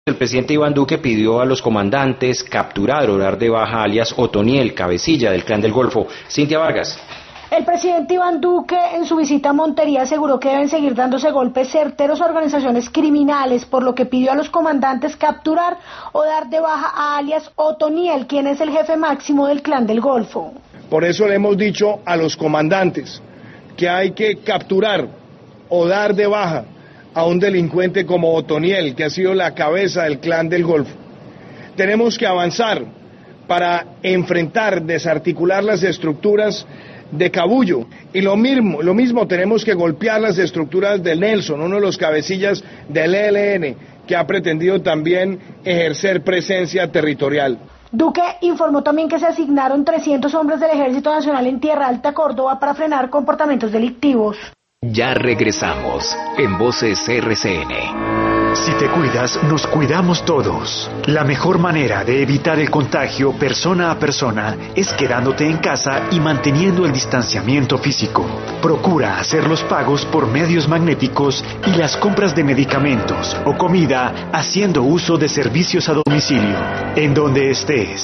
El presidente Iván Duque pidió a los comandantes capturar o dar de baja alias Otoniel, cabecilla del Clan del Golfo. Cintia Vargas. El presidente Iván Duque, en su visita a Montería, aseguró que deben seguir dándose golpes certeros a organizaciones criminales, por lo que pidió a los comandantes capturar o dar de baja a alias Otoniel, quien es el jefe máximo del Clan del Golfo. Por eso le hemos dicho a los comandantes que hay que capturar o dar de baja a un delincuente como Otoniel, que ha sido la cabeza del Clan del Golfo. Tenemos que avanzar para enfrentar, desarticular las estructuras de Cabullo, y lo mismo tenemos que golpear las estructuras de Nelson, uno de los cabecillas del ELN, que ha pretendido también ejercer presencia territorial. Duque informó también que se asignaron 300 hombres del Ejército Nacional en Tierra Alta, Córdoba, para frenar comportamientos delictivos. Ya regresamos en Voces RCN. Si te cuidas, nos cuidamos todos. La mejor manera de evitar el contagio persona a persona es quedándote en casa y manteniendo el distanciamiento físico. Procura hacer los pagos por medios magnéticos y las compras de medicamentos o comida haciendo uso de servicios a domicilio, en donde estés.